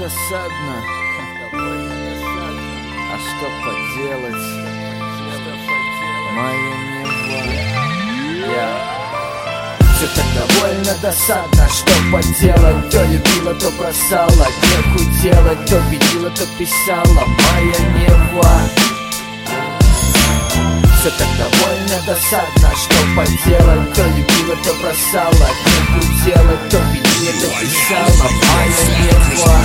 досадно. А что поделать? Моя Нева. Все так довольно досадно, что поделать? То любила, то бросала, нехуй делать. То видела, то писала, моя Нева. Все так довольно досадно, что поделать? То любила, то бросала, нехуй делать. То видела, то писала, моя Нева.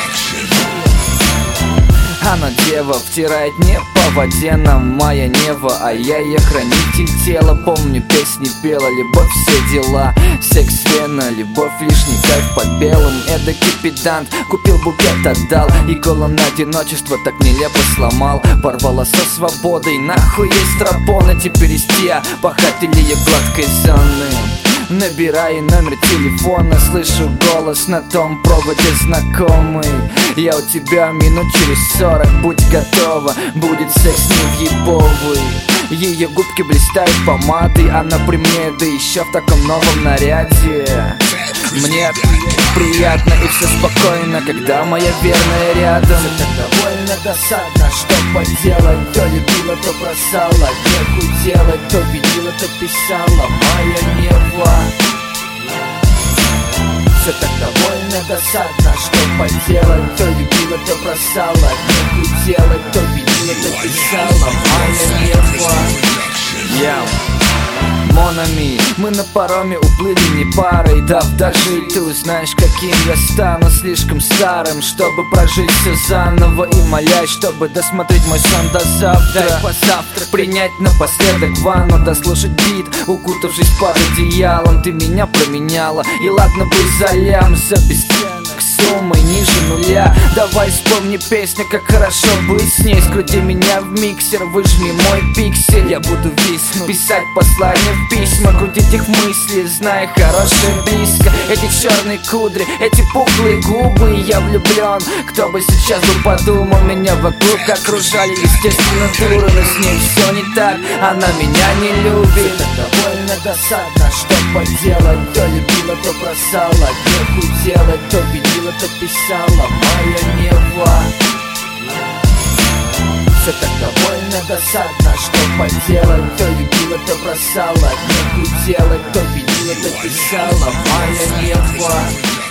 Она дева, втирает не по воде нам, моя Нева. А я ее хранитель тела, помню, песни пела. Любовь, все дела, секс, вена, любовь, лишний кайф под белым. Эдакий педант, купил букет, отдал. И голым на одиночество так нелепо сломал. Порвала со свободой, нахуй ей стропоны. Теперь истия, пахатели ее гладкой зоны. Набираю номер телефона, слышу голос на том проводе знакомый. Я у тебя минут через 40, будь готова, будет секс невъебовый. Ее губки блистают помадой, она при мне, да еще в таком новом наряде. Мне приятно и все спокойно, когда моя верная рядом. Все так довольно досадно, что поделать? То любила, то бросала, нехуй делать. То видела, то писала, моя Нева. Все так довольно досадно, что поделать? То любила, то бросала, нехуй делать. То видела, то писала, моя Нева. Монами, мы на пароме уплыли не парой. Дав дожить, ты узнаешь, каким я стану. Слишком старым, чтобы прожить все заново. И молясь, чтобы досмотреть мой сон до завтра. Дай позавтрак, принять напоследок ванну, дослушать бит, укутавшись под одеялом. Ты меня променяла, и ладно бы за лям, за бесценок суммой ниже нуля. Давай вспомни песню, как хорошо быть с ней. Скрути меня в миксер, выжми мой пиксель. Я буду виснуть, писать послания в письма, крутить их мысли, зная хорошее близко. Эти черные кудри, эти пухлые губы, я влюблен. Кто бы сейчас бы подумал, меня вокруг окружали, естественно, дуры. Но с ней все не так, она меня не любит. Все так довольно досадно, что поделать? То любила, то бросала, нехуй делать. То видела, то писала, моя Нева. Все так довольно досадно, что поделать? То любила, то бросала, нехуй делать. То видела, то писала, моя Нева.